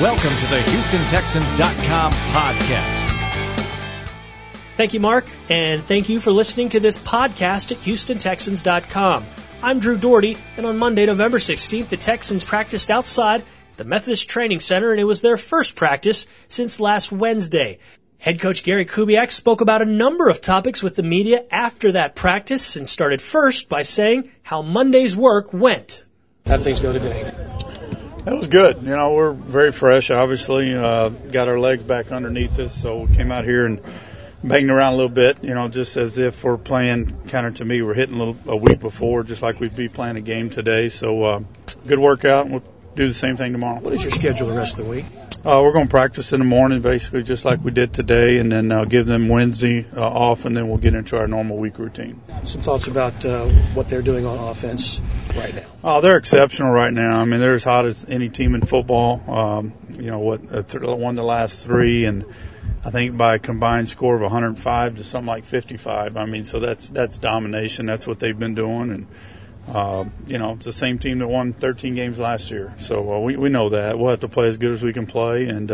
Welcome to the HoustonTexans.com podcast. Thank you, Mark, and thank you for listening to this podcast at HoustonTexans.com. I'm Drew Doherty, and on Monday, November 16th, the Texans practiced outside the Methodist Training Center, and it was their first practice since last Wednesday. Head coach Gary Kubiak spoke about a number of topics with the media after that practice and started first by saying how Monday's work went. How did things go today? It was good. You know, we're very fresh, obviously. Got our legs back underneath us, so we came out here and banged around a little bit, you know, just as if we're playing kind of, to me, we're hitting a week before, just like we'd be playing a game today. So good workout, and we'll do the same thing tomorrow. What is your schedule the rest of the week? We're going to practice in the morning, basically, just like we did today, and then give them Wednesday off, and then we'll get into our normal week routine. Some thoughts about what they're doing on offense right now? Oh, they're exceptional right now. I mean, they're as hot as any team in football. You know, won the last three, and I think by a combined score of 105 to something like 55. I mean, so that's domination. That's what they've been doing, and you know, it's the same team that won 13 games last year. So we know that. We'll have to play as good as we can play, and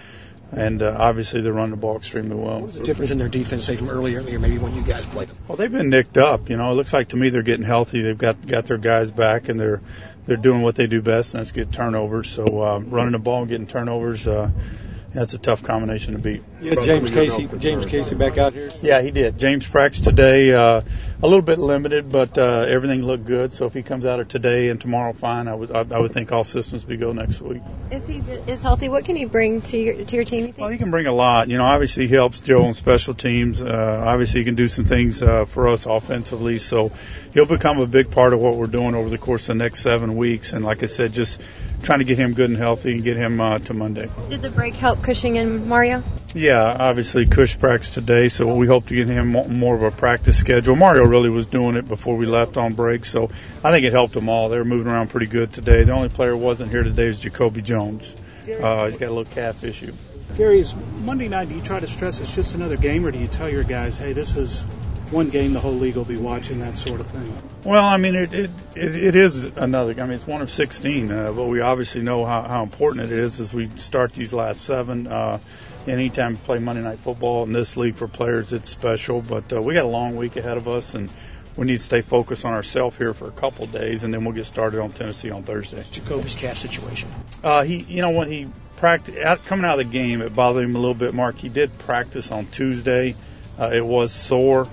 obviously they run the ball extremely well. What's the difference in their defense, say, from earlier, maybe when you guys played them? Well, they've been nicked up. You know, it looks like to me they're getting healthy. They've got their guys back, and they're doing what they do best, and that's get turnovers. So running the ball and getting turnovers, that's a tough combination to beat. You had James Casey back out here? Yeah, he did. James practiced today, a little bit limited, but everything looked good. So if he comes out of today and tomorrow fine, I would think all systems be go next week. If he is healthy, what can he bring to your team, you think? Well, he can bring a lot. You know, obviously he helps Joe on special teams. Obviously he can do some things for us offensively. So he'll become a big part of what we're doing over the course of the next 7 weeks. And like I said, just trying to get him good and healthy and get him to Monday. Did the break help Cushing and Mario? Yeah, obviously Cush practiced today, so we hope to get him more of a practice schedule. Mario really was doing it before we left on break, so I think it helped them all. They were moving around pretty good today. The only player who wasn't here today was Jacoby Jones. He's got a little calf issue. Gary, Monday night, do you try to stress it's just another game, or do you tell your guys, hey, this is one game the whole league will be watching, that sort of thing? Well, I mean, it is another. I mean, it's one of 16, but we obviously know how important it is as we start these last 7. Anytime we play Monday Night Football in this league for players, it's special. But we got a long week ahead of us, and we need to stay focused on ourselves here for a couple of days, and then we'll get started on Tennessee on Thursday. Jacoby's calf situation. When he practiced coming out of the game, it bothered him a little bit. Mark, he did practice on Tuesday. It was sore.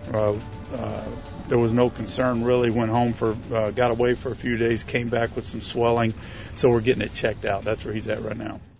There was no concern really. Went home got away for a few days, came back with some swelling. So we're getting it checked out. That's where he's at right now.